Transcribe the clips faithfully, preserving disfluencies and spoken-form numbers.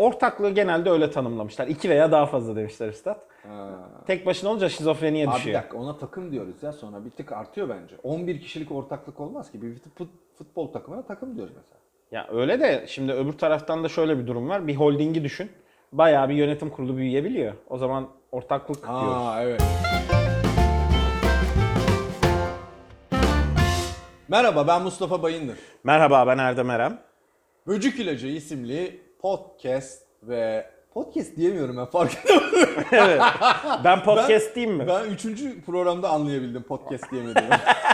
ortaklığı genelde öyle tanımlamışlar. İki veya daha fazla demişler üstad. Ha. Tek başına olunca şizofreniye Abi bir düşüyor. dakika, ona takım diyoruz ya, sonra bir tık artıyor bence. on bir kişilik ortaklık olmaz ki. Bir fut- futbol takımına takım diyoruz mesela. Ya öyle de şimdi öbür taraftan da şöyle bir durum var. Bir holdingi düşün. Bayağı bir yönetim kurulu büyüyebiliyor. O zaman ortaklık diyoruz. Aa evet. Merhaba, ben Mustafa Bayındır. Merhaba, ben Erdem Erem. Böcük İlacı isimli podcast ve podcast diyemiyorum ben, fark ettim. Evet. Ben podcast diyeyim mi? Ben üçüncü programda anlayabildim podcast diyemediğimi.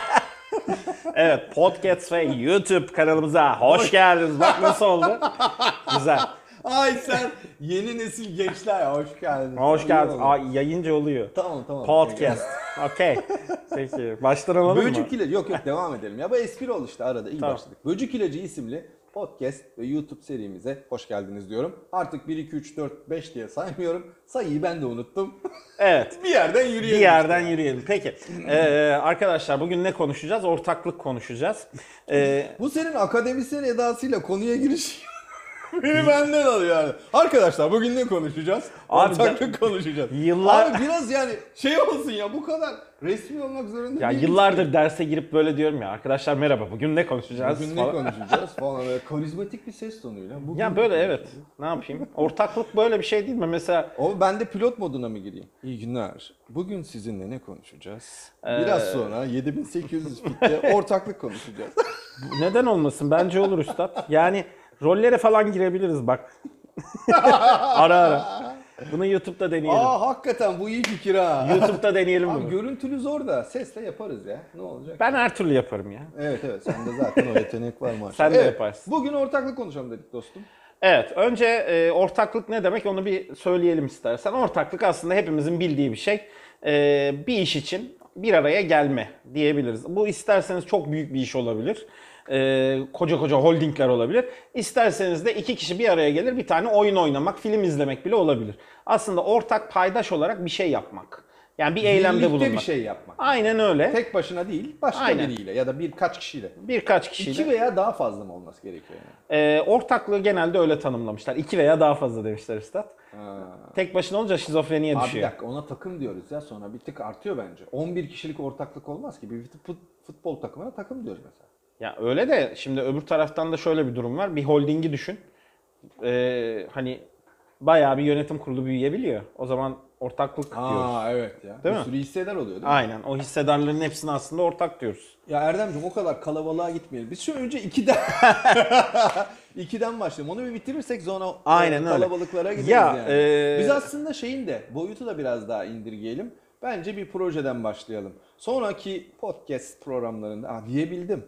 Evet, podcast ve YouTube kanalımıza hoş geldiniz. Bak nasıl oldu? Güzel. Ay sen yeni nesil gençler, hoş geldin. Hoş geldiniz. İyi oldu. Aa, yayınca oluyor. Tamam tamam. Podcast. Okey. Peki. Baştan alalım mı? Böcük İlacı, yok yok devam edelim. Ya bu espri oldu işte, arada iyi Tamam. başladık. Böcük İlacı isimli podcast ve YouTube serimize hoş geldiniz diyorum. Artık bir, iki, üç, dört, beş diye saymıyorum. Sayıyı ben de unuttum. Evet. Bir yerden yürüyelim. Bir yerden işte. yürüyelim. Peki. Ee, arkadaşlar bugün ne konuşacağız? Ortaklık konuşacağız. Ee, Bu senin akademisyen edasıyla konuya giriş beni benden alıyor yani. Arkadaşlar bugün ne konuşacağız? Abi Ortaklık konuşacağız. yıllar- Abi biraz yani şey olsun ya, bu kadar resmi olmak zorunda ya değil. yıllardır derse girip böyle diyorum ya. Arkadaşlar merhaba. Bugün ne konuşacağız? Bugün ne falan. konuşacağız falan, böyle karizmatik bir ses tonuyla. Bugün Ya ne böyle konuşacağız? evet. Ne yapayım? Ortaklık böyle bir şey değil mi? Mesela O ben de pilot moduna mı gireyim? İyi günler. Bugün sizinle ne konuşacağız? Biraz Ee, sonra yedi bin sekiz yüz fitte ortaklık konuşacağız. neden olmasın? Bence olur üstad. Yani rollere falan girebiliriz bak. Ara ara. Bunu YouTube'da deneyelim. Aa hakikaten bu iyi fikir ha. YouTube'da deneyelim Abi bunu. görüntülü zor da sesle yaparız ya. Ne olacak? Ben her türlü yaparım ya. Evet evet, sende zaten o yetenek var maşallah. Sen de Evet, yaparsın. Bugün ortaklık konuşalım dedik dostum. Evet, önce e, ortaklık ne demek onu bir söyleyelim istersen. Ortaklık aslında hepimizin bildiği bir şey. E, bir iş için bir araya gelme diyebiliriz. Bu isterseniz çok büyük bir iş olabilir. E, koca koca holdingler olabilir. İsterseniz de iki kişi bir araya gelir bir tane oyun oynamak, film izlemek bile olabilir. Aslında ortak paydaş olarak bir şey yapmak. Yani bir eylemde Birlikte bulunmak. bir şey yapmak. Aynen öyle. Tek başına değil, başka Aynen. biriyle ya da birkaç kişiyle. Birkaç kişiyle. İki veya daha fazla mı olması gerekiyor yani? E, ortaklığı genelde öyle tanımlamışlar. İki veya daha fazla demişler üstad. Ha. Tek başına olunca şizofreniye Abi bir düşüyor. dakika, ona takım diyoruz ya, sonra bir tık artıyor bence. on bir kişilik ortaklık olmaz ki. Bir fut- futbol takımına takım diyoruz mesela. Ya öyle de şimdi öbür taraftan da şöyle bir durum var. Bir holdingi düşün. Ee, hani bayağı bir yönetim kurulu büyüyebiliyor. O zaman ortaklık diyoruz. Aa evet ya. Değil bir mi? sürü hissedar oluyor değil mi? Aynen. O hissedarların hepsine aslında ortak diyoruz. Ya Erdemciğim, o kadar kalabalığa gitmeyelim. Biz şu önce ikiden ikiden başlayalım. Onu bir bitirirsek sonra Aynen e, öyle. kalabalıklara gideriz Ya, yani. e- Biz aslında şeyin de boyutu da biraz daha indirgeyelim. Bence bir projeden başlayalım. Sonraki podcast programlarında ah, diyebildim.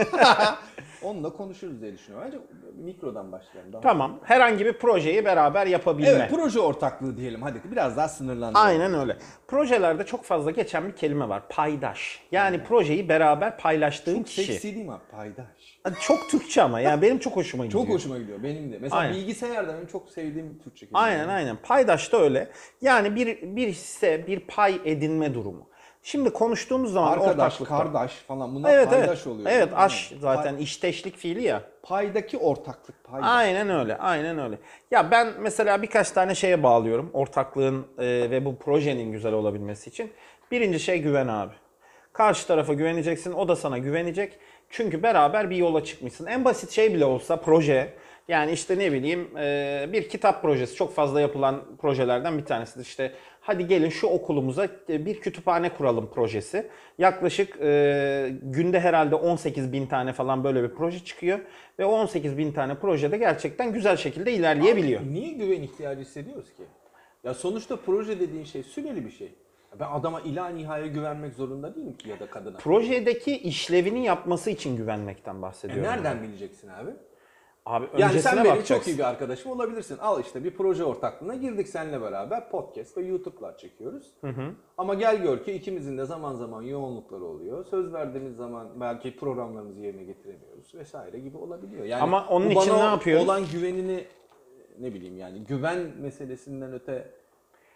Onunla konuşuruz diye düşünüyorum. Bence mikrodan başlayalım. Daha Tamam. Herhangi bir projeyi beraber yapabilme. Evet, proje ortaklığı diyelim. Hadi biraz daha sınırlandıralım. Aynen öyle. Projelerde çok fazla geçen bir kelime var. Paydaş. Yani projeyi beraber paylaştığın Çok kişi. seksi değil mi abi? Paydaş. Hani çok Türkçe ama yani benim çok hoşuma gidiyor. Çok hoşuma gidiyor benim de. Mesela Aynen. bilgisayarda benim çok sevdiğim Türkçe kelime. Aynen aynen. Paydaş da öyle. Yani bir bir hisse, bir pay edinme durumu. Şimdi konuştuğumuz zaman Arkadaş, ortaklıkta. kardeş falan, bunlar Evet paydaş evet. oluyor. Evet değil mi? aş zaten Pay- işteşlik fiili ya. paydaki ortaklık. Paydaş. Aynen öyle. Aynen öyle. Ya ben mesela birkaç tane şeye bağlıyorum. Ortaklığın e, ve bu projenin güzel olabilmesi için. Birinci şey güven abi. Karşı tarafa güveneceksin. O da sana güvenecek. Çünkü beraber bir yola çıkmışsın. En basit şey bile olsa proje. Yani işte ne bileyim e, bir kitap projesi. Çok fazla yapılan projelerden bir tanesidir. İşte hadi gelin şu okulumuza e, bir kütüphane kuralım projesi. Yaklaşık e, günde herhalde on sekiz bin tane falan böyle bir proje çıkıyor. Ve on sekiz bin tane projede gerçekten güzel şekilde ilerleyebiliyor. Abi, niye güven ihtiyacı hissediyoruz ki? Ya sonuçta proje dediğin şey süreli bir şey. Ben adama ila nihaya güvenmek zorunda değilim ki, ya da kadına. Projedeki işlevini yapması için güvenmekten E bahsediyorum. nereden bileceksin abi? Abi Yani öncesine sen benim çok bakacaksın. iyi bir arkadaşım olabilirsin. Al işte bir proje ortaklığına girdik seninle beraber, podcast ve YouTube'lar çekiyoruz. Hı hı. Ama gel gör ki ikimizin de zaman zaman yoğunlukları oluyor. Söz verdiğimiz zaman belki programlarımızı yerine getiremiyoruz vesaire gibi olabiliyor. Yani Ama onun bu için bana ne yapıyoruz? olan güvenini, ne bileyim yani güven meselesinden öte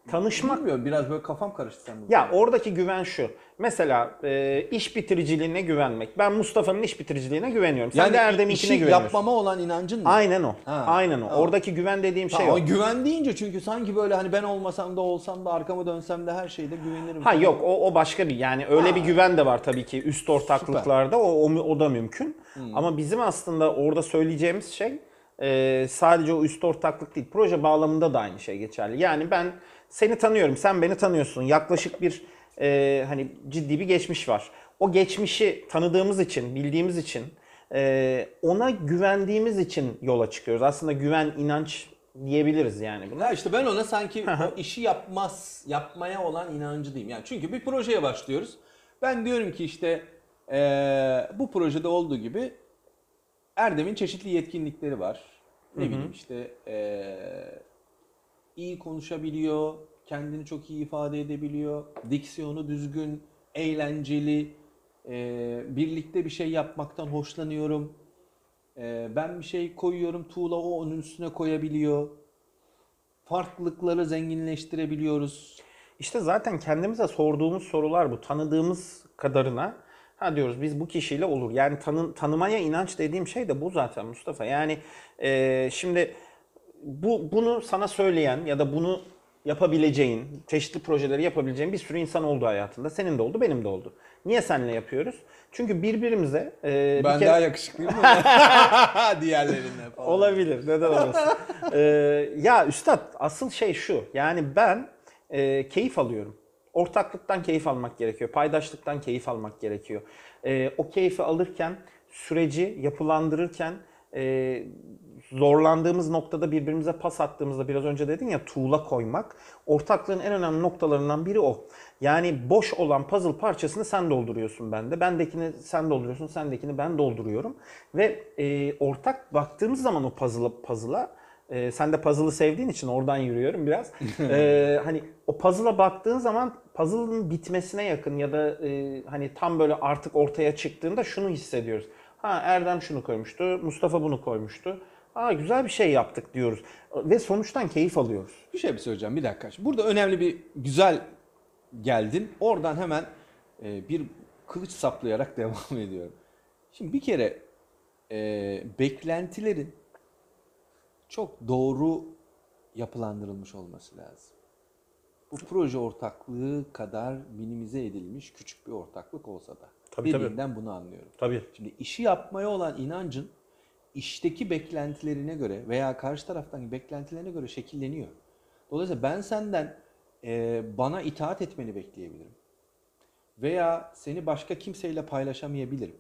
Tanışmak. Bilmiyorum, biraz böyle kafam karıştı sen bunu. Ya oradaki güven şu. Mesela e, iş bitiriciliğine güvenmek. Ben Mustafa'nın iş bitiriciliğine güveniyorum. Sen yani de Erdem'inkine işi güveniyorsun. yapmama olan inancın mı? Aynen o. Ha, Aynen o. tamam. Oradaki güven dediğim şey Tamam, o. ama güven deyince çünkü sanki böyle hani ben olmasam da olsam da arkamı dönsem de her şeyde güvenirim. Ha yok o, o başka bir yani öyle Ha. bir güven de var tabii ki üst ortaklıklarda o, o, o da mümkün. Hmm. Ama bizim aslında orada söyleyeceğimiz şey e, sadece o üst ortaklık değil. Proje bağlamında da aynı şey geçerli. Yani ben seni tanıyorum, sen beni tanıyorsun. Yaklaşık bir e, hani ciddi bir geçmiş var. O geçmişi tanıdığımız için, bildiğimiz için, e, ona güvendiğimiz için yola çıkıyoruz. Aslında güven, inanç diyebiliriz yani buna. Ya işte ben ona sanki o işi yapmaz, yapmaya olan inancı diyeyim. Yani çünkü bir projeye başlıyoruz. Ben diyorum ki işte eee, bu projede olduğu gibi Erdem'in çeşitli yetkinlikleri var. Ne bileyim işte eee, iyi konuşabiliyor, kendini çok iyi ifade edebiliyor, diksiyonu düzgün, eğlenceli, eee, birlikte bir şey yapmaktan hoşlanıyorum. Eee, ben bir şey koyuyorum, tuğla o onun üstüne koyabiliyor. Farklılıkları zenginleştirebiliyoruz. İşte zaten kendimize sorduğumuz sorular bu. Tanıdığımız kadarına ha diyoruz biz bu kişiyle olur. Yani tanı, tanımaya inanç dediğim şey de bu zaten Mustafa. Yani e, şimdi bu bunu sana söyleyen ya da bunu yapabileceğin, çeşitli projeleri yapabileceğin bir sürü insan oldu hayatında. Senin de oldu, benim de oldu. Niye seninle yapıyoruz? Çünkü birbirimize e, bir Ben kere- daha yakışıklıyım mı? Diğerlerine falan. Olabilir. Neden olmasın? Ee, ya üstad asıl şey şu. Yani ben e, keyif alıyorum. Ortaklıktan keyif almak gerekiyor. Paydaşlıktan keyif almak gerekiyor. Ee, o keyfi alırken, süreci yapılandırırken e, zorlandığımız noktada birbirimize pas attığımızda biraz önce dedin ya tuğla koymak. Ortaklığın en önemli noktalarından biri o. Yani boş olan puzzle parçasını sen dolduruyorsun bende. Bendekini sen dolduruyorsun, sendekini ben dolduruyorum. Ve e, ortak baktığımız zaman o puzzle'a, puzzle'a e, sen de puzzle'ı sevdiğin için oradan yürüyorum biraz. e, hani o puzzle'a baktığın zaman puzzle'ın bitmesine yakın ya da e, hani tam böyle artık ortaya çıktığında şunu hissediyoruz. Ha Erdem şunu koymuştu, Mustafa bunu koymuştu. Aa güzel bir şey yaptık diyoruz. Ve sonuçtan keyif alıyoruz. Bir şey bir söyleyeceğim, bir dakika. Burada önemli bir güzel geldin. Oradan hemen e, bir kılıç saplayarak devam ediyorum. Şimdi bir kere e, beklentilerin çok doğru yapılandırılmış olması lazım. Bu proje ortaklığı kadar minimize edilmiş küçük bir ortaklık olsa da. Tabii, tabii. Dediğinden bunu anlıyorum. Tabii. Şimdi işi yapmaya olan inancın işteki beklentilerine göre veya karşı taraftaki beklentilerine göre şekilleniyor. Dolayısıyla ben senden e, bana itaat etmeni bekleyebilirim. Veya seni başka kimseyle paylaşamayabilirim.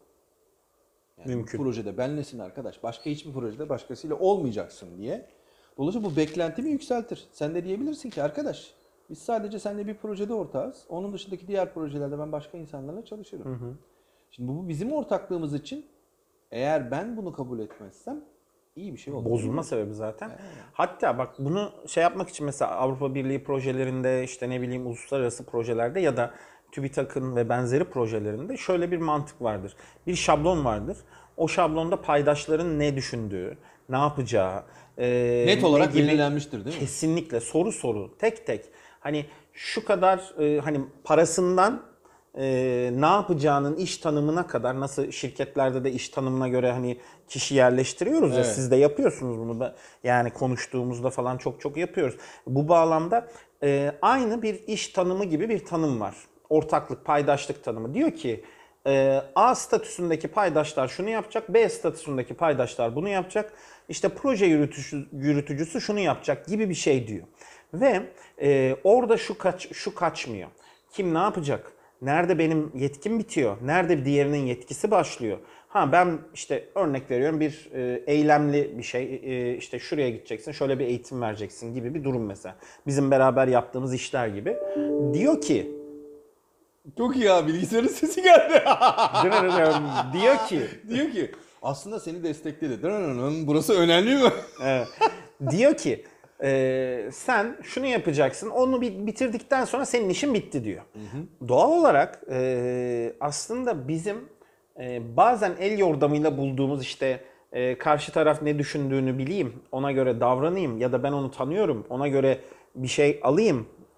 Yani Mümkün. bu projede benlesin arkadaş. Başka hiçbir projede başkasıyla olmayacaksın diye. Dolayısıyla bu beklentimi yükseltir. Sen de diyebilirsin ki arkadaş biz sadece seninle bir projede ortağız. Onun dışındaki diğer projelerde ben başka insanlarla çalışırım. Hı hı. Şimdi bu bizim ortaklığımız için eğer ben bunu kabul etmezsem iyi bir şey olur. Bozulma sebebi zaten. Hatta bak bunu şey yapmak için mesela Avrupa Birliği projelerinde işte ne bileyim uluslararası projelerde ya da TÜBİTAK'ın ve benzeri projelerinde şöyle bir mantık vardır. Bir şablon vardır. O şablonda paydaşların ne düşündüğü, ne yapacağı, e, Net olarak ne gibi- belirlenmiştir değil mi? Kesinlikle soru soru tek tek. Hani şu kadar e, hani parasından e, ne yapacağının iş tanımına kadar nasıl şirketlerde de iş tanımına göre hani kişi yerleştiriyoruz ya Evet. siz de yapıyorsunuz bunu da yani konuştuğumuzda falan çok çok yapıyoruz. Bu bağlamda e, aynı bir iş tanımı gibi bir tanım var. Ortaklık, paydaşlık tanımı. Diyor ki e, A statüsündeki paydaşlar şunu yapacak, B statüsündeki paydaşlar bunu yapacak. İşte proje yürütücüsü, yürütücüsü şunu yapacak gibi bir şey diyor. Ve e, orada şu kaç şu kaçmıyor. Kim ne yapacak? Nerede benim yetkim bitiyor? Nerede diğerinin yetkisi başlıyor? Ha ben işte örnek veriyorum bir e, eylemli bir şey e, işte şuraya gideceksin şöyle bir eğitim vereceksin gibi bir durum mesela. Bizim beraber yaptığımız işler gibi. Diyor ki Çok iyi abi, bilgisayarın sesi geldi. diyor ki Diyor ki aslında seni destekledi. Dırırırım, burası önemli mi? Evet. Diyor ki e, sen şunu yapacaksın, onu bir bitirdikten sonra senin işin bitti diyor. Hı hı. Doğal olarak e, aslında bizim e, bazen el yordamıyla bulduğumuz işte e, karşı taraf ne düşündüğünü bileyim, ona göre davranayım ya da ben onu tanıyorum, ona göre bir şey alayım,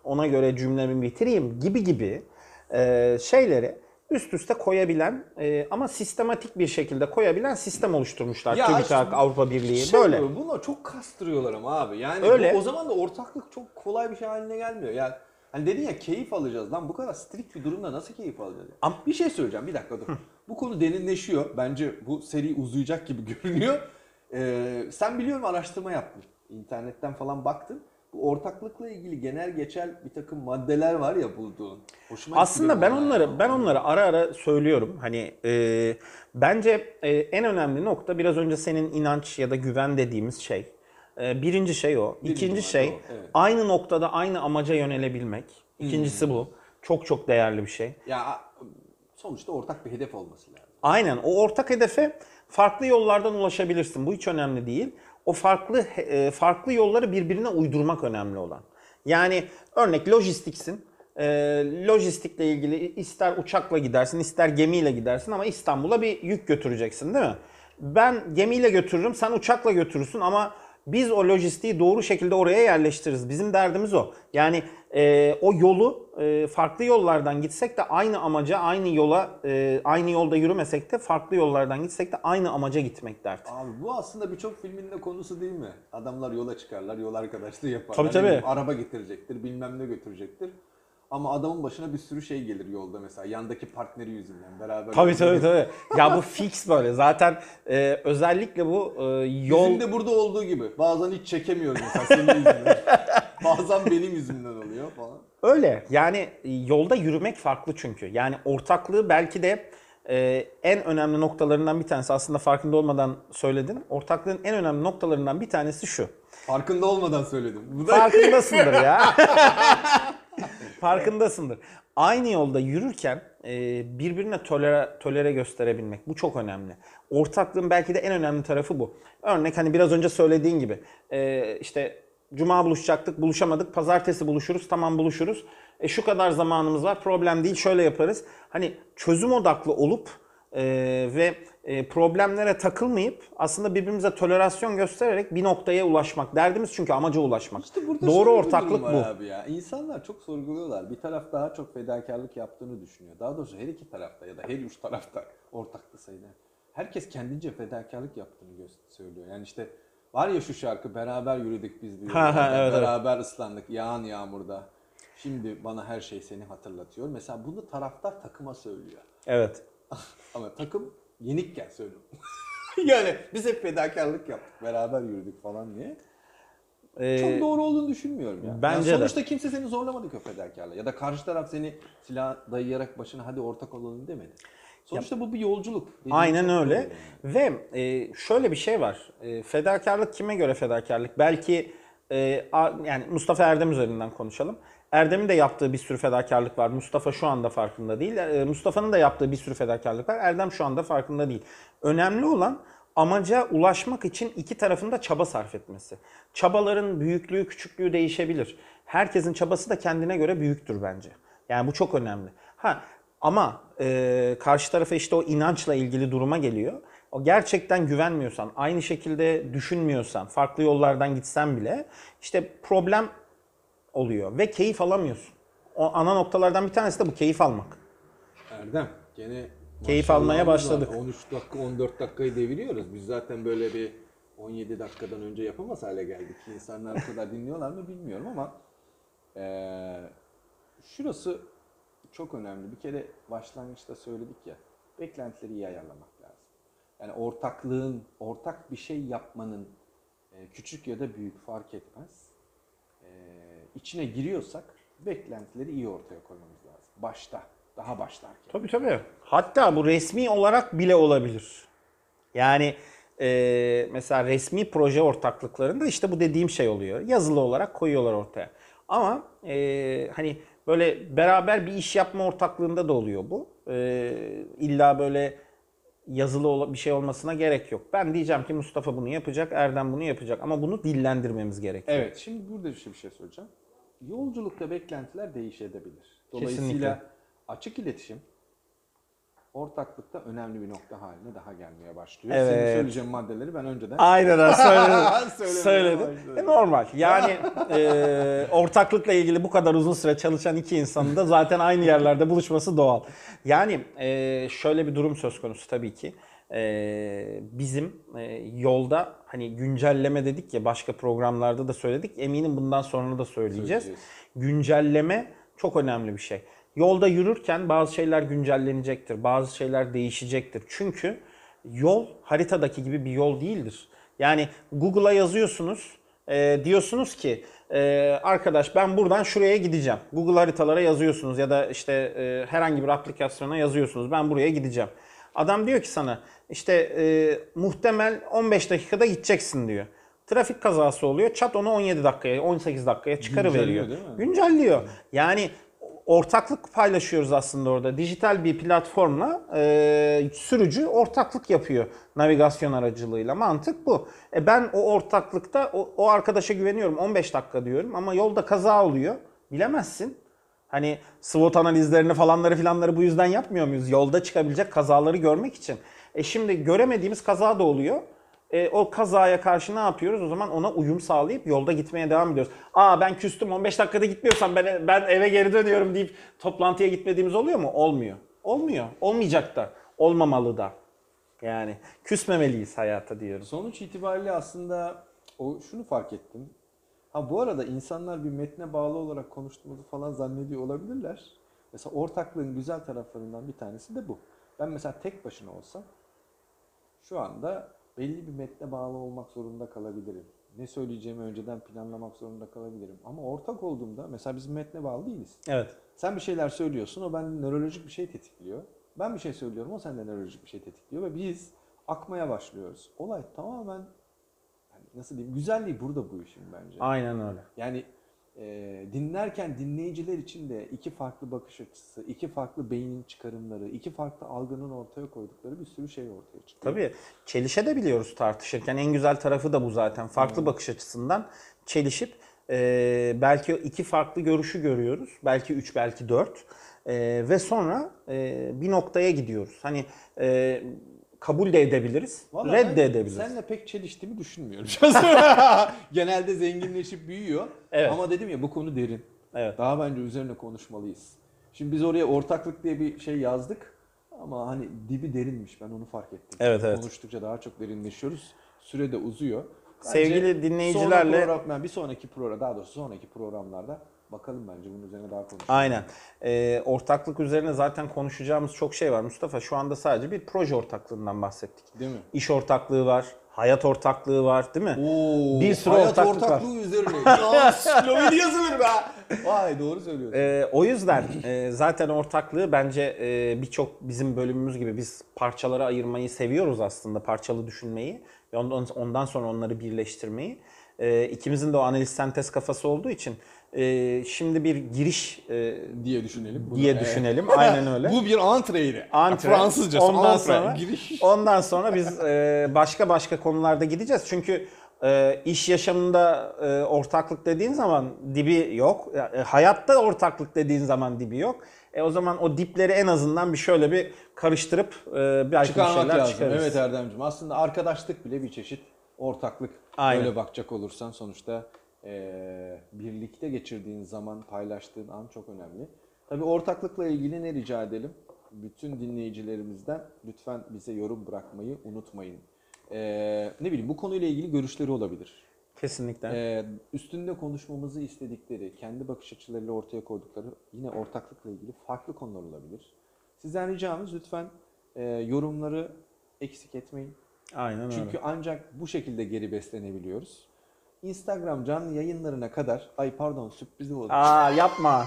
ona göre cümlemi bitireyim gibi gibi e, şeyleri üst üste koyabilen e, ama sistematik bir şekilde koyabilen sistem oluşturmuşlar. Ya TÜBİTAK, işte Avrupa Birliği Şey böyle. mi? Buna çok kastırıyorlar ama abi. Yani Öyle. bu, o zaman da ortaklık çok kolay bir şey haline gelmiyor. Yani hani dedin ya keyif alacağız lan, bu kadar strict bir durumda nasıl keyif alacağız? Ama- Bir şey söyleyeceğim, bir dakika dur. Bu konu derinleşiyor. Bence bu seri uzayacak gibi görünüyor. Ee, sen biliyorum araştırma yaptın. İnternetten falan baktın. Bu ortaklıkla ilgili genel geçer bir takım maddeler var ya bulduğun. Hoşuma gitti Aslında benim ben onlar onları ya. ben onları ara ara söylüyorum. Hani e, bence e, en önemli nokta biraz önce senin inanç ya da güven dediğimiz şey. E, birinci şey o. Birinci İkinci madde şey o, evet. aynı noktada aynı amaca yönelebilmek. İkincisi bu. Çok çok değerli bir şey. Ya sonuçta ortak bir hedef olması lazım. Aynen, o ortak hedefe farklı yollardan ulaşabilirsin. Bu hiç önemli değil. O farklı e, farklı yolları birbirine uydurmak önemli olan. Yani örnek lojistiksin. E, lojistikle ilgili ister uçakla gidersin, ister gemiyle gidersin ama İstanbul'a bir yük götüreceksin, değil mi? Ben gemiyle götürürüm, sen uçakla götürürsün ama biz o lojistiği doğru şekilde oraya yerleştiririz. Bizim derdimiz o. Yani e, o yolu e, farklı yollardan gitsek de aynı amaca, aynı yola, e, aynı yolda yürümesek de farklı yollardan gitsek de aynı amaca gitmek dert. Abi bu aslında birçok filmin de konusu değil mi? Adamlar yola çıkarlar, yol arkadaşlığı yaparlar. Tabii, Ne tabii. bileyim, araba getirecektir, bilmem ne götürecektir. Ama adamın başına bir sürü şey gelir yolda mesela. Yandaki partneri yüzünden beraber. Tabii tabii tabii. Ya bu fix böyle. Zaten e, özellikle bu e, yol... Bizim de burada olduğu gibi. Bazen hiç çekemiyoruz mesela senin yüzünden. Bazen benim yüzümden oluyor falan. Öyle. Yani yolda yürümek farklı çünkü. Yani ortaklığı belki de e, en önemli noktalarından bir tanesi, aslında farkında olmadan söyledin. Ortaklığın en önemli noktalarından bir tanesi şu. Farkında olmadan söyledim. Bu da... Farkındasındır ya. Farkındasındır. Aynı yolda yürürken e, birbirine tolere, tolere gösterebilmek. Bu çok önemli. Ortaklığın belki de en önemli tarafı bu. Örnek hani biraz önce söylediğin gibi. E, işte Cuma buluşacaktık, buluşamadık. Pazartesi buluşuruz, tamam buluşuruz. E, şu kadar zamanımız var, problem değil, şöyle yaparız. Hani çözüm odaklı olup e, ve e, problemlere takılmayıp aslında birbirimize tolerasyon göstererek bir noktaya ulaşmak. Derdimiz çünkü amaca ulaşmak. İşte burada Doğru şöyle bir ortaklık durum var bu. abi ya. İnsanlar çok sorguluyorlar. Bir taraf daha çok fedakarlık yaptığını düşünüyor. Daha doğrusu her iki tarafta ya da her üç tarafta ortaklı sayıda. Herkes kendince fedakarlık yaptığını gö- söylüyor. Yani işte var ya şu şarkı, beraber yürüdük biz diyor. Ha, ha, evet, beraber ıslandık yağan yağmurda. Şimdi bana her şey seni hatırlatıyor. Mesela bunu taraftar takıma söylüyor. Evet. Ama takım yenikken söylüyor. Yani biz hep fedakarlık yaptık, beraber yürüdük falan diye. Ee, Çok doğru olduğunu düşünmüyorum ya. bence yani de. sonuçta kimse seni zorlamadı ki o fedakarlığa. Ya da karşı taraf seni silah dayayarak başına hadi ortak olalım demedi. Sonuçta bu bir yolculuk. Dediğin Aynen çok öyle. doğru yani. Ve e, şöyle bir şey var. E, fedakarlık kime göre fedakarlık? Belki e, a- yani Mustafa Erdem üzerinden konuşalım. Erdem'in de yaptığı bir sürü fedakarlık var. Mustafa şu anda farkında değil. E, Mustafa'nın da yaptığı bir sürü fedakarlık var. Erdem şu anda farkında değil. Önemli olan amaca ulaşmak için iki tarafın da çaba sarf etmesi. Çabaların büyüklüğü, küçüklüğü değişebilir. Herkesin çabası da kendine göre büyüktür bence. Yani bu çok önemli. Ha ama e, karşı tarafa işte o inançla ilgili duruma geliyor. O gerçekten güvenmiyorsan, aynı şekilde düşünmüyorsan, farklı yollardan gitsen bile işte problem oluyor ve keyif alamıyorsun. O ana noktalardan bir tanesi de bu, keyif almak. Erdem gene Keyif maşallahımız almaya var. başladık. on üç dakika on dört dakikayı deviriyoruz. Biz zaten böyle bir on yedi dakikadan önce yapamaz hale geldik. İnsanlar bu kadar dinliyorlar mı bilmiyorum ama ee, şurası çok önemli. Bir kere başlangıçta söyledik ya, beklentileri iyi ayarlamak lazım. Yani ortaklığın, ortak bir şey yapmanın e, küçük ya da büyük fark etmez. E, içine giriyorsak beklentileri iyi ortaya koymamız lazım. Başta, daha başlarken. Tabii tabii. Hatta bu resmi olarak bile olabilir. Yani e, mesela resmi proje ortaklıklarında işte bu dediğim şey oluyor. Yazılı olarak koyuyorlar ortaya. Ama e, hani böyle beraber bir iş yapma ortaklığında da oluyor bu. E, illa böyle yazılı bir şey olmasına gerek yok. Ben diyeceğim ki Mustafa bunu yapacak, Erdem bunu yapacak ama bunu dillendirmemiz gerekiyor. Evet, şimdi burada bir şey, bir şey söyleyeceğim. Yolculukta beklentiler değişebilir. Dolayısıyla Kesinlikle. açık iletişim, ortaklıkta önemli bir nokta haline daha gelmeye başlıyor. Evet. Senin söyleyeceğin maddeleri ben önceden Aynen öyle söyledim. Söylemeye söyledim. başladım. E, normal. Yani e, ortaklıkla ilgili bu kadar uzun süre çalışan iki insanın da zaten aynı yerlerde buluşması doğal. Yani e, şöyle bir durum söz konusu tabii ki. E, bizim e, yolda hani güncelleme dedik ya, başka programlarda da söyledik. Eminim bundan sonra da söyleyeceğiz. Söyleyeceğiz. Güncelleme çok önemli bir şey. Yolda yürürken bazı şeyler güncellenecektir, bazı şeyler değişecektir. Çünkü yol haritadaki gibi bir yol değildir. Yani Google'a yazıyorsunuz, e, diyorsunuz ki e, arkadaş ben buradan şuraya gideceğim. Google haritalara yazıyorsunuz ya da işte e, herhangi bir aplikasyona yazıyorsunuz, ben buraya gideceğim. Adam diyor ki sana işte e, muhtemel on beş dakikada gideceksin diyor. Trafik kazası oluyor, çat onu on yedi dakikaya, on sekiz dakikaya çıkarıveriyor. Güncelliyor değil mi? Güncelliyor. Yani ortaklık paylaşıyoruz aslında orada. Dijital bir platformla e, sürücü ortaklık yapıyor navigasyon aracılığıyla. Mantık bu. E ben o ortaklıkta o, o arkadaşa güveniyorum. on beş dakika diyorum ama yolda kaza oluyor. Bilemezsin. Hani SWOT analizlerini falanları filanları bu yüzden yapmıyor muyuz? Yolda çıkabilecek kazaları görmek için. E şimdi göremediğimiz kaza da oluyor. E, o kazaya karşı ne yapıyoruz? O zaman ona uyum sağlayıp yolda gitmeye devam ediyoruz. Aa ben küstüm, on beş dakikada gitmiyorsam ben ben eve geri dönüyorum deyip toplantıya gitmediğimiz oluyor mu? Olmuyor. Olmuyor. Olmayacak da. Olmamalı da. Yani küsmemeliyiz hayata diyoruz. Sonuç itibariyle aslında o şunu fark ettim. Ha bu arada insanlar bir metne bağlı olarak konuştuğumuzu falan zannediyor olabilirler. Mesela ortaklığın güzel taraflarından bir tanesi de bu. Ben mesela tek başına olsam şu anda belli bir metne bağlı olmak zorunda kalabilirim. Ne söyleyeceğimi önceden planlamak zorunda kalabilirim. Ama ortak olduğumda mesela biz metne bağlı değiliz. Evet. Sen bir şeyler söylüyorsun, o bende nörolojik bir şey tetikliyor. Ben bir şey söylüyorum, o sende nörolojik bir şey tetikliyor ve biz akmaya başlıyoruz. Olay tamamen yani nasıl diyeyim, güzelliği burada bu işin bence. Aynen öyle. Yani e, dinlerken dinleyiciler için de iki farklı bakış açısı, iki farklı beynin çıkarımları, iki farklı algının ortaya koydukları bir sürü şey ortaya çıkıyor. Tabii çelişebiliyoruz tartışırken. En güzel tarafı da bu zaten. Farklı Hmm. bakış açısından çelişip e, belki iki farklı görüşü görüyoruz. Belki üç, belki dört. E, ve sonra e, bir noktaya gidiyoruz. Hani e, kabul de edebiliriz, Vallahi red de ben edebiliriz. seninle pek çeliştiğimi düşünmüyorum. Genelde zenginleşip büyüyor. Evet. Ama dedim ya bu konu derin. Evet. Daha bence üzerine konuşmalıyız. Şimdi biz oraya ortaklık diye bir şey yazdık. Ama hani dibi derinmiş, ben onu fark ettim. Evet, evet. Konuştukça daha çok derinleşiyoruz. Süre de uzuyor. Bence Sevgili dinleyicilerle- sonra program, yani bir sonraki program, daha doğrusu sonraki programlarda bakalım, bence bunun üzerine daha konuşalım. Aynen. Ee, ortaklık üzerine zaten konuşacağımız çok şey var Mustafa. Şu anda sadece bir proje ortaklığından bahsettik. Değil mi? İş ortaklığı var, hayat ortaklığı var, değil mi? Oo, Bir sürü hayat ortaklık var. ortaklığı üzerine. Ya Sloveni yazılır be. Vay, doğru söylüyorsun. Ee, o yüzden e, zaten ortaklığı bence e, birçok bizim bölümümüz gibi biz parçalara ayırmayı seviyoruz aslında. Parçalı düşünmeyi ve ondan, ondan sonra onları birleştirmeyi. E, ikimizin de o analiz sentez kafası olduğu için e, şimdi bir giriş e, diye düşünelim. bunu. diye Evet. düşünelim. Aynen öyle. Bu bir antreydi. Antre. Fransızcası Ondan antre. sonra Giriş. ondan sonra biz e, başka başka konularda gideceğiz. Çünkü e, iş yaşamında e, ortaklık dediğin zaman dibi yok. E, hayatta ortaklık dediğin zaman dibi yok. E o zaman o dipleri en azından bir şöyle bir karıştırıp e, belki bir Çıkarmak şeyler lazım. çıkarırız. Evet Erdemciğim. Aslında arkadaşlık bile bir çeşit ortaklık. Aynen. Böyle bakacak olursan sonuçta e, birlikte geçirdiğin zaman, paylaştığın an çok önemli. Tabii ortaklıkla ilgili ne rica edelim? Bütün dinleyicilerimizden lütfen bize yorum bırakmayı unutmayın. E, ne bileyim, bu konuyla ilgili görüşleri olabilir. Kesinlikle. Ee, üstünde konuşmamızı istedikleri, kendi bakış açılarıyla ortaya koydukları yine ortaklıkla ilgili farklı konular olabilir. Sizden ricamız lütfen e, yorumları eksik etmeyin. Aynen öyle. Çünkü ancak bu şekilde geri beslenebiliyoruz. Instagram canlı yayınlarına kadar, ay pardon sürprizi oldu. Aa yapma.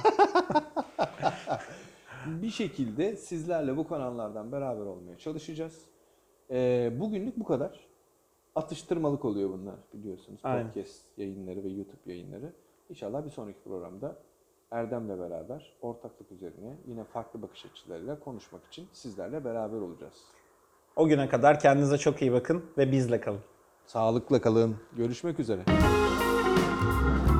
Bir şekilde sizlerle bu kanallardan beraber olmaya çalışacağız. Ee, bugünlük bu kadar. Atıştırmalık oluyor bunlar biliyorsunuz. Aynen. Podcast yayınları ve YouTube yayınları. İnşallah bir sonraki programda Erdem'le beraber ortaklık üzerine yine farklı bakış açılarıyla konuşmak için sizlerle beraber olacağız. O güne kadar kendinize çok iyi bakın ve bizle kalın. Sağlıkla kalın. Görüşmek üzere.